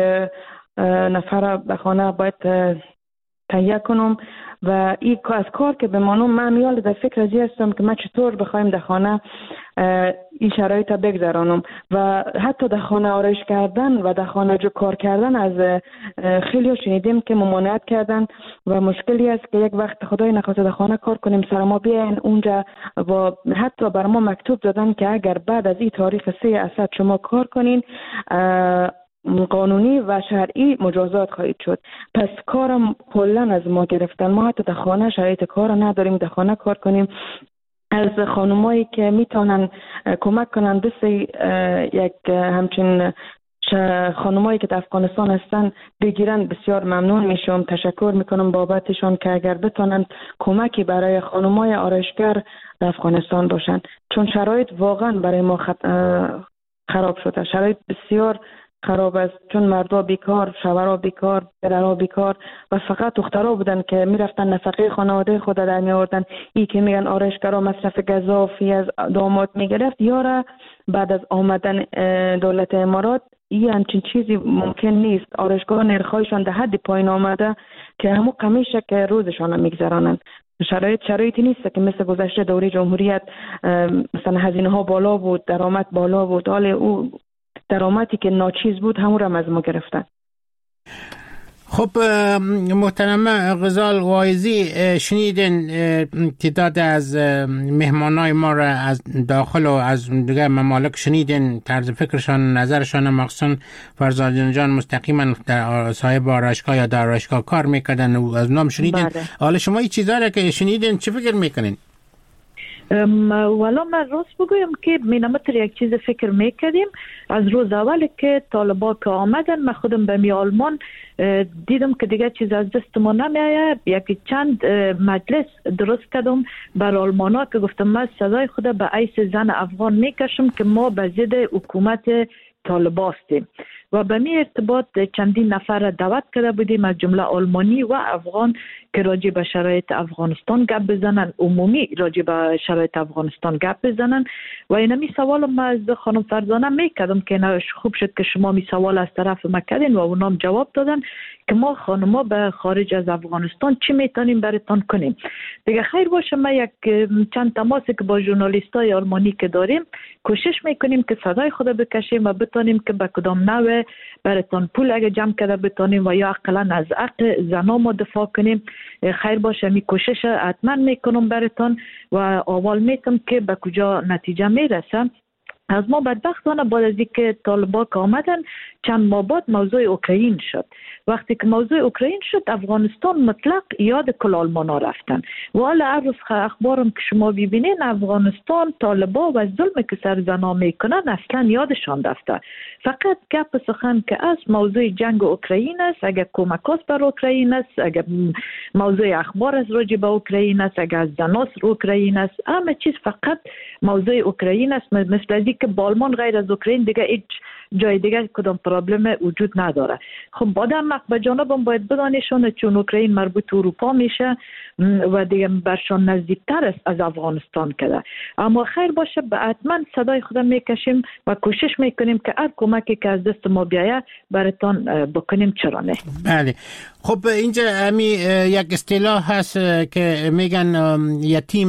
نفر به خانه باید تهیه کنم و این از کار که بمانم من میال در فکر ازی هستم که من چطور بخوایم در خانه این شرایط بگذرانم و حتی در خانه آرایش کردن و در خانه جو کار کردن از خیلی ها شنیدیم که ممانعت کردن و مشکلی است که یک وقت خدای نخواسته در خانه کار کنیم سر ما بیاین اونجا و حتی بر ما مکتوب دادن که اگر بعد از این تاریخ 3 اسد شما کار کنین قانونی و شرعی مجازات خواهید شد. پس کارم کلا از ما گرفتن. ما حتی در خانه شرایط کار نداریم در خانه کار کنیم. از خانمایی که میتونن کمک کنن دست یک همچین خانمایی که در افغانستان هستن بگیرن بسیار ممنون میشم. تشکر میکنم بابتشون که اگر بتونن کمکی برای خانمای آرایشگر در افغانستان باشن، چون شرایط واقعا برای ما خراب شده. شرایط بسیار خراب است، چون مردا بیکار، شوهرها بیکار، پدرها بیکار و فقط دخترها بودن که میرفتن نفقه خانواده خود در میآوردن. این که میگن آرایشگرها مصرف گزافی از داماد میگرفت، یا بعد از آمدن دولت امارات این همچین چیزی ممکن نیست. آرایشگاه نرخ‌هایشان در حد پایین آمده که همو قمیشه که روزشان میگذرانند. شرایطی نیست که مثل گذشته دوره جمهوریت مثلا هزینه ها بالا بود، درآمد بالا بود، حال او درآمدی که ناچیز بود همون را از ما گرفتن. خب محترم غزال واعظی، شنیدین تعداد از مهمانای ما را از داخل و از دیگر ممالک شنیدین، طرز فکرشان، نظرشان. مخصوصا فرزانه جان مستقیما در صاحب آرایشگاه یا در آرایشگاه کار میکردن و از نام شنیدین. حالا شما این چیزا را که شنیدین چه فکر میکنین؟ والا من راست بگویم که مینامتر یک چیز فکر میکردیم از روز اولی که طالبان که آمدن. من خودم به می آلمان دیدم که دیگه چیز از دست ما نمیایه. یکی چند مجلس درست کردم بر آلمان ها که گفتم من صدای خود به عیس زن افغان میکشم که ما به ضد حکومت طالبان هستیم و به می ارتباط چندین نفر دعوت کرده بودیم از جمله آلمانی و افغان که راجع به شرایط افغانستان گپ بزنن، عمومی راجع به شرایط افغانستان گپ بزنن. و اینمی سوال ما از خانم فرزانه میکردم که خوب شد که شما می سوال از طرف ما کردین و اونام جواب دادن که ما خانما به خارج از افغانستان چی میتونیم براتون کنیم. دیگه خیر باشه، ما یک چند تماسی که با ژورنالیستای آلمانی که داریم کوشش میکنیم که صدای خود بکشیم و بتونیم که به کدام نوع براتون پول اگه جمع کرده بتونیم و یا اقلا از حق زنا ما دفاع کنیم. خیر باشه، می کوشش حتما میکنم براتون و اول میتم که به کجا نتیجه میرسم. از ما بدبختانه بعد از اینکه طالبان آمدن چند ماه بعد موضوع اوکراین شد. وقتی که موضوع اوکراین شد افغانستان مطلق یاد کل آلمانا رفتن و حالا هر روز اخبارم که شما ببینین افغانستان طالبان و ظلم که سر زنا میکنن اصلا یادشان رفته. فقط گپ سخن که از موضوع جنگ اوکراین است، اگر کمک است بر اوکراین است، اگر موضوع اخبار از راجع به اوکراین است، اگر از زناس اوکراین است، همه چیز فقط موضوع اوکراین است. مثل از که بالمان غیر از اوکراین دیگه هیچ جای دیگه کدام پرابلم وجود نداره. خب بعدم به جانبم باید بدانشون چون اوکراین مربوط اروپا میشه و دیگه برشان نزدیکتر است از افغانستان کده. اما خیر باشه، به حتما صدای خودم میکشیم و کوشش میکنیم که هر کمکی که از دست ما بیایه براتون بکنیم، چرا نه. بله. خب اینجا یک اصطلاح هست که میگن یتیم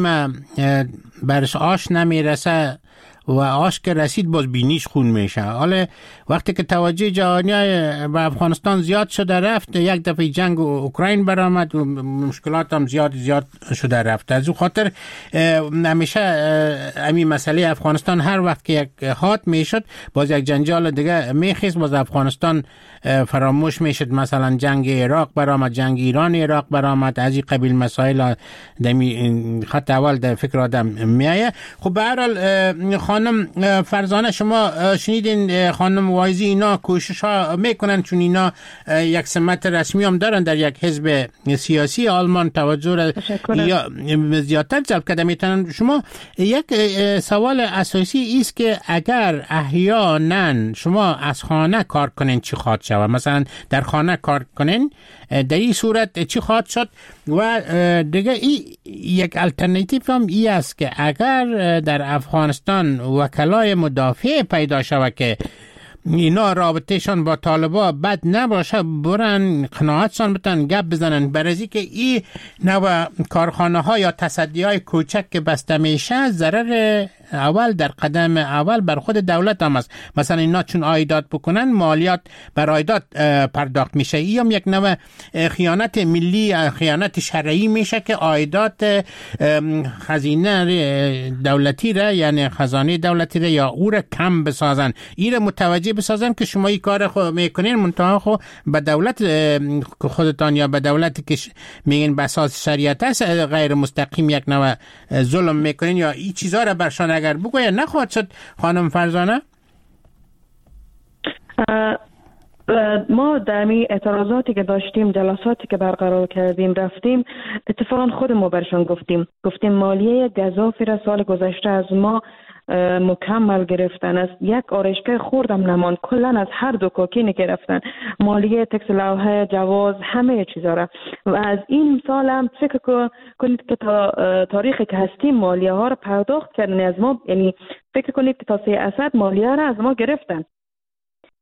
برش آش نمیرسه و آش که رسید باز بینیش خون میشه. حالا وقتی که توجه جهانی به افغانستان زیاد شده رفت، یک دفعه جنگ اوکراین برآمد و مشکلات هم زیاد شده رفت. از اون خاطر همیشه همین مسئله افغانستان هر وقت که یک هات میشد باز یک جنجال دیگه میخیز، باز افغانستان فراموش میشد. مثلا جنگ عراق برآمد، جنگ ایران عراق برآمد، از این قبیل مسائل دمی خط اول در فکر آدم میایه. خب به هر حال خانم فرزانه شما شنیدین خانم واعظی اینا کوشش ها میکنن چون اینا یک سمت رسمی هم دارن در یک حزب سیاسی آلمان، توجه را یا زیادتر جلب کرده میتونن. شما یک سوال اساسی است که اگر احیانا شما از خانه کار کنین چی خواهد شود؟ مثلا در خانه کار کنین در این صورت چی خواهد شد؟ و دیگه یک الټرناتیو هم ای است که اگر در افغانستان وکلای مدافع پیدا شود که اینا رابطهشان با طالبان بد نباشه، برن قناعتشان بتن گپ بزنن، برای که این نوع کارخانه ها یا تصدی های کوچک که بسته میشه ضرر اول در قدم اول بر خود دولت هم است. مثلا اینا چون عایدات بکنن مالیات بر عایدات پرداخت میشه. این هم یک نوع خیانت ملی، خیانت شرعی میشه که عایدات خزینه دولتی را یعنی خزانه دولتی را یا او را کم بسازن، این را متوجه بسازن که شما این کار خود میکنین منتها خود به دولت خودتان یا به دولتی که میگین بساز شریعت است غیر مستقیم یک نوع ظلم میکنین یا این چیزها را برشان اگر بگوید نخواهد شد. خانم فرزانه ما در می اعتراضاتی که داشتیم، جلساتی که برقرار کردیم، رفتیم اتفاقا خود ما برشان گفتیم مالیه گزافی را سال گذشته از ما مکمل گرفتن است. یک آرایشگاه خوردم نمان، کلن از هر دو کاکینی که رفتن مالیه تکس لوحه جواز همه چیزا را. و از این سال هم فکر کنید که تا تاریخی که هستیم مالیه ها را پرداخت کردن از ما، یعنی فکر کنید که تا 3% مالیه را از ما گرفتن.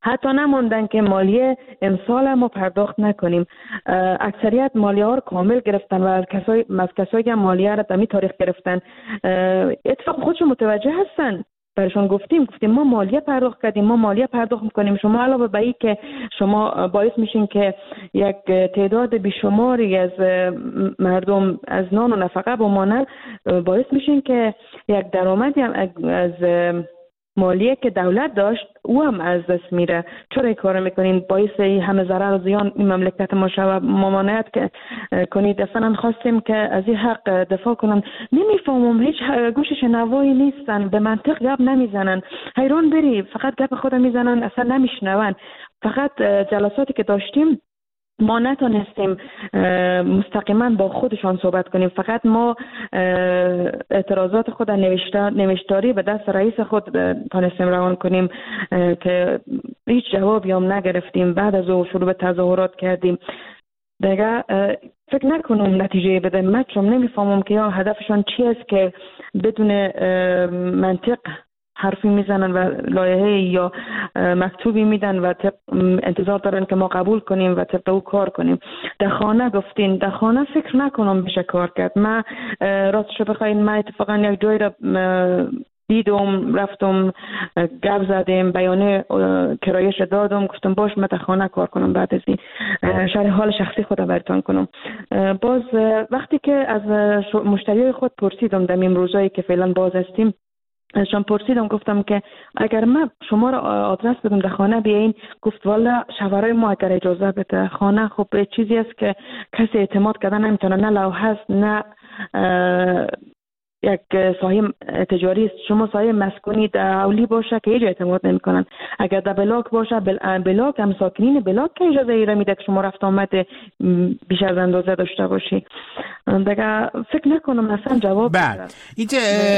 حتی نموندن که مالیه امسال ما پرداخت نکنیم. اکثریت مالیه ها رو کامل گرفتن و از کسایی که مالیه را در تاریخ گرفتن اتفاق خودشون متوجه هستن. برشون گفتیم ما مالیه پرداخت کردیم، ما مالیه پرداخت میکنیم. شما علاوه بر این که شما باعث میشین که یک تعداد بیشماری از مردم از نان و نفقه بمانند، باعث میشین که یک درآمدی هم از مالیه که دولت داشت او هم از دست میره. چرا این کار میکنین؟ باعث همه ضرر و زیان این مملکت ما شد. ممانعت کنید. اصلا خواستیم که از این حق دفاع کنن. نمیفهمم، هیچ گوش شنوایی نیستن، به منطق گپ نمیزنن. حیران بری، فقط گپ خود میزنن، اصلا نمیشنون. فقط جلساتی که داشتیم ما نتونستیم مستقیما با خودشان صحبت کنیم. فقط ما اعتراضات خود نوشتاری به دست رئیس خود تونستیم روان کنیم که هیچ جوابی هم نگرفتیم. بعد از او شروع به تظاهرات کردیم. دیگه فکر نکنم نتیجه بده. من نمیفهمم که یا هدفشان چی است که بدون منطق حرفی میزنن و لایحه یا مکتوبی میدن و انتظار دارن که ما قبول کنیم و طبق او کار کنیم. در خانه گفتین، در خانه فکر نکنم بشه کار کرد. من راستشو بخواین من اتفاقا یک جایی را دیدم، رفتم گپ زدیم، بیانیه کرایش دادم، گفتم باش من در خانه کار کنم، بعد از این شرح حال شخصی خودم براتون کنم. باز وقتی که از مشتریای خود پرسیدم در این روزایی که فعلا باز هستیم، ازشان پرسیدم، گفتم که اگر من شما را آدرس بدم در خانه بیاین، گفت والا شوهرای ما اگر اجازه بده. خانه خب چیزی است که کسی اعتماد کردن نمیتونه، نه لوحه است نه یک سایه تجاری است. شما سایه مسکونی در اولی باشه که هیچ اعتماد نمیکنن. اگر در بلاک باشه، بلاک هم ساکنین بلاک که اجازه ایره میده که شما رفت آمد بیش از اندازه داشته باشی. دیگه فکر نکنم اصلا جواب بعد اینجا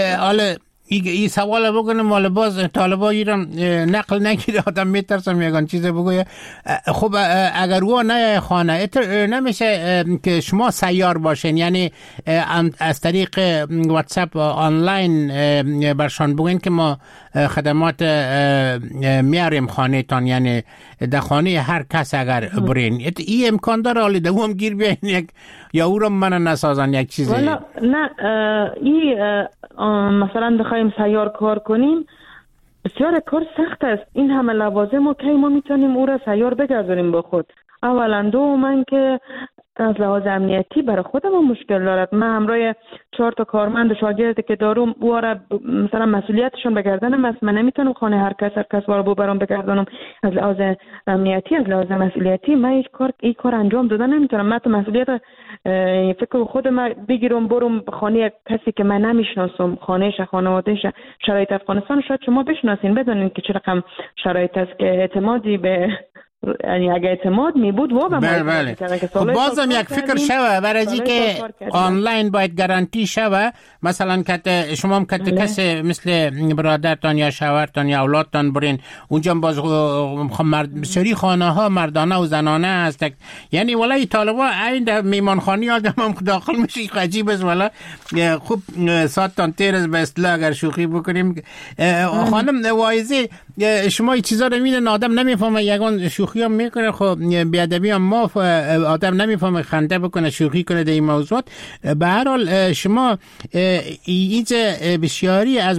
این سوال بکنم مال باز طالبا ایران نقل نگیره، آدم میترسم یگان چیز بگویه. خب اگر او نه خانه نمیشه که شما سیار باشین، یعنی از طریق واتساپ آنلاین برشان بگوین که ما خدمات میاریم خانه تان، یعنی در خانه هر کس اگر برین این امکان داره حالی دوام گیر بیاین یک یا او رو من نسازن یک چیزی؟ نه این مثلا بخوایم سیار کار کنیم بسیار کار سخت است. این همه لوازم و که ما میتونیم او را سیار بگذاریم با خود. اولا دوم که از لحاظ امنیتی برای خودم مشکل دارد. من همراه 4 کارمند شاگردی که دارم او را مثلا مسئولیتشون بگردنم است. من نمیتونم خانه هر کس رو ببرم بگردانم. از لحاظ امنیتی، از لحاظ مسئولیتی من این کار انجام دادن نمیتونم. من تو مسئولیت فکر خودم بگیرم برم خانه کسی که من نمیشناسم، خانهش، خانوادهش، شرایط افغانستان شاید شما بشناسین، بدونین که چه رقم شرایط است که اعتمادی به، یعنی اگه اعتماد می بود واقعا بله. خب بازم یک فکر شوه برای که آنلاین باید گارانتی شوه. مثلا که شما هم که کسی مثل برادرتان یا شوهرتان یا اولادتان برین اونجا باز بسیاری خانه ها مردانه و زنانه هست، یعنی ولای طالبا این در میمانخانی آدم هم داخل میشه عجیب است. ولی خوب ساعتان تیرز به اصطلاح اگر شوخی بکنیم. خانم وایزی شما این چیزا رو میدن آدم نمیفهمه، یگان شوخی هم میکنه. خب بیادبی هم ما آدم نمیفهمه، خنده بکنه، شوخی کنه در این موضوعات. به هر حال شما اینجا بسیاری از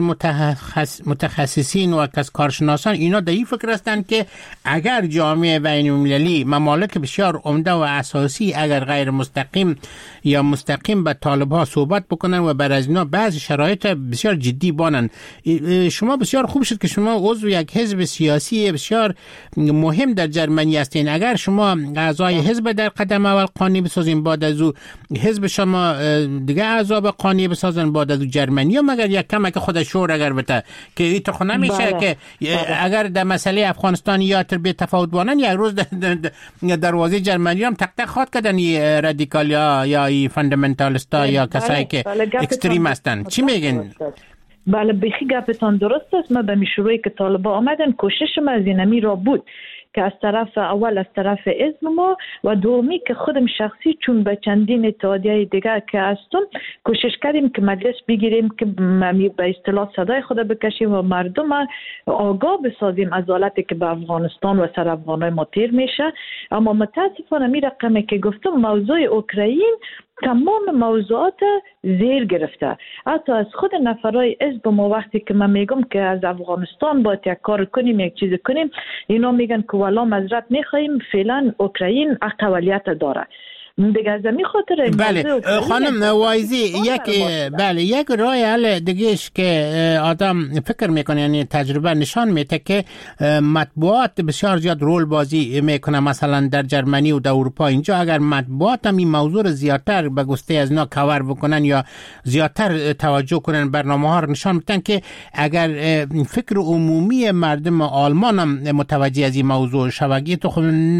متخصصین و از کارشناسان اینا در این فکر هستند که اگر جامعه بین المللی ممالک بسیار عمده و اساسی اگر غیر مستقیم یا مستقیم به طالب ها صحبت بکنن و بر از اینا بعض شرایط بسیار جدی بانن. شما بسیار خوب شد که شما عضو یک حزب سیاسی بسیار مهم در جرمنی هستین. اگر شما اعضای حزب در قدم اول قانونی بسازین، بعد از او حزب شما دیگه اعضا به قانونی بسازن، بعد از او جرمنی هم اگر یک کمک خود شور اگر بته که این تو خود نمیشه که اگر در مسئله افغانستان یا تر به تفاوت بانن یک روز دروازه جرمنی هم تق تق خواد کردن رادیکال یا فاندامنتالیستا یا کسایی که اکستریم هستن. چی میگن؟ بله بخی گپتان درست است. ما به شروعی که طالبا آمدن کوشش ما از اینمی را بود که از طرف اول از طرف حزب ما و دومی که خودم شخصی چون به چندین اتحادیه دیگه که هستم کوشش کردیم که مجلس بگیریم که به اصطلاح صدای خود بکشیم و مردم آگاه بسازیم از حالتی که به افغانستان و سر افغانای ما تیر میشه. اما متاسفانه می رقمی که گفتم موضوع اوکراین تمام موضوعات زیر گرفته. حتی از خود نفرای حزب ما وقتی که من میگم که از افغانستان باید یک کار کنیم یک چیز کنیم، اینا میگن که والا معذرت میخوایم فعلا اوکراین اقلیت داره. دیگه از این خاطر بله خانم وایزی یک راه حل دیگهش که آدم فکر میکنه یعنی تجربه نشان میده که مطبوعات بسیار زیاد رول بازی میکنه. مثلا در جرمنی و در اروپا اینجا اگر مطبوعات هم این موضوع رو زیادتر به گسته از اینا کاور بکنن یا زیادتر توجه کنن برنامه ها رو نشان میدن که اگر فکر عمومی مردم آلمان هم متوجه از این موضوع شوگی تو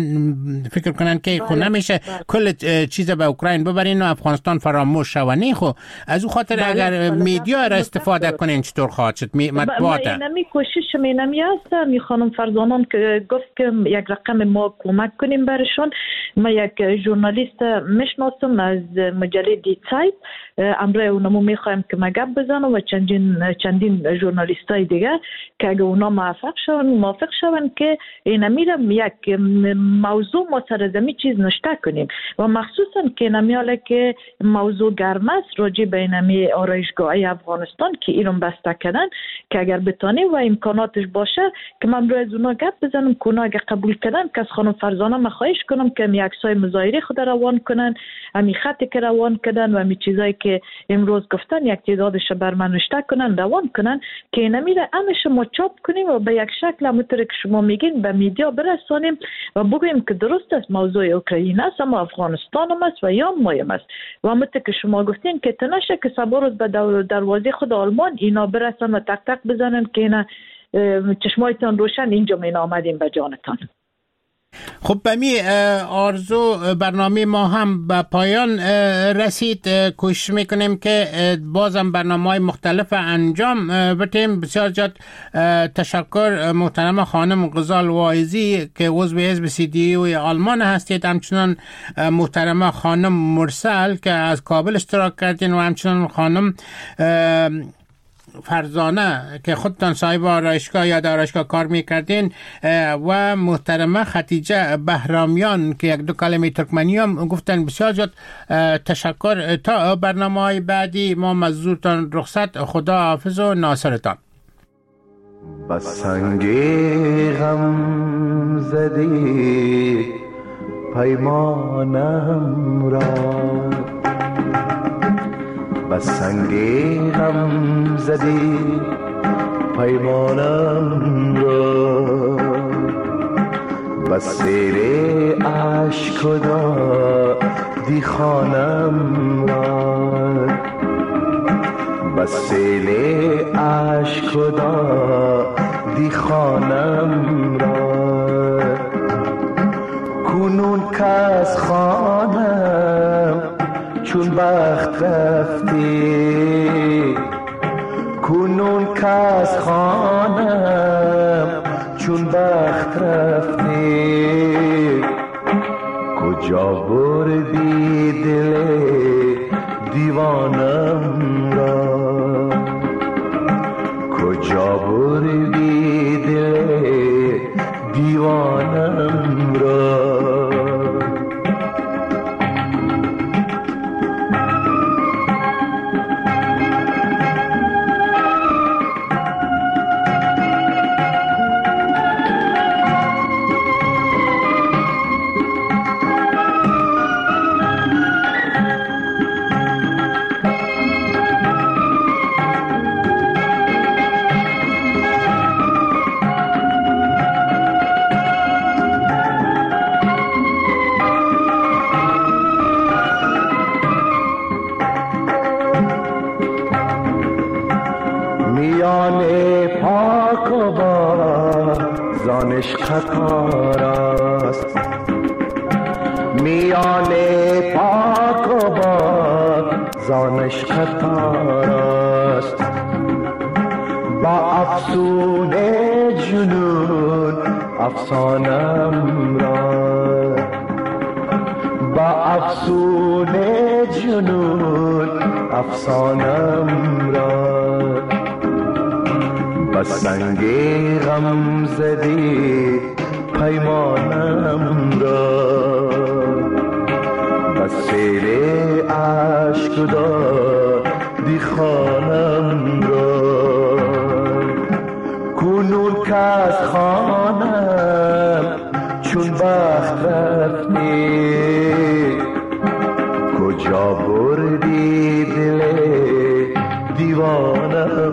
فکر کنن که خود نمیشه کل چیز به اوکراین ببرین و افغانستان فراموش شونه. خو از اون خاطر اگر میدیا را استفاده کنین چطور خواهد شد؟ مطبوعات اینمی کوشش مینمی است. می خانم فرزانان که گفت که یک رقم ما کمک کنیم برشون. ما یک ژورنالیست میشناسم از مجله دی تایپ، امروز اونمو میخوایم که مگب بزنم و چندین ژورنالیستای دیگه که اگه اونا موافق شون که اینمی را یک موضوع ما سرزمی چیز نشته کنیم و مخصوصا که نمیاله که موضوع گرم است راجع به اینمی آرایشگاه افغانستان که ایران بسته کردن که اگر بتانیم و امکاناتش باشه که من روی از اونا گپ بزنم که اونا اگر قبول کردن که از خانم فرزانه من خواهش کنم که می عکسای مظاهره خود روان کنن، همی خطی که روان کردن و همی چیزایی که امروز گفتن یک تعدادش بر من نشته کنن روان کنن که اینمی را همش ما چاپ کنیم و به یک شکل همونطور که شما میگین به میدیا برسانیم و بگوییم که درست است موضوع اوکراین است اما افغانستان هم است و یا مایم است و همونطور که شما گفتین که تنشه که سبا روز به دروازه خود آلمان اینا برسن و تک تک بزنن که اینا چشمایتان روشن اینجا مینا آمدیم به جانتان. خب بمی آرزو برنامه ما هم به پایان رسید. کوشش میکنیم که بازم برنامه‌های مختلف انجام بدیم. بسیار زیاد تشکر محترم خانم غزال واعظی که عضو حزب CDU آلمان هستید، همچنان محترم خانم مرسل که از کابل اشتراک کردین و همچنان خانم فرزانه که خودتان صاحب آرایشگاه یا آرایشگاه کار میکردین و محترمه خدیجه بهرامیان که یک دو کلمه ترکمنی هم گفتن. بسیار زیاد تشکر. تا برنامه‌های بعدی ما مزورتان رخصت. خدا حافظ و ناصرتان. بس سنگ غم زدی پیمانم را، بس سنگ غم زدی پیمانم را، بس سیر عشق دادی خانم را، بس سیل عشق دادی خانم را، کنون که از خانم چون بخت رفتی، کنون که از خانم چون بخت رفتی، کجا بردی دل دیوانم را، کجا بردی دل دیوانم را. زانش قطار است، میان پاک و با زانش قطار است، با افسون جنون افسانم را، با افسون جنون افسانم را، با سنگ غم زدی پیمانم را، با سیل عشق دادی خانم را، کنون که از خانم چون وقت رفتی، کجا بردی دل دیوانم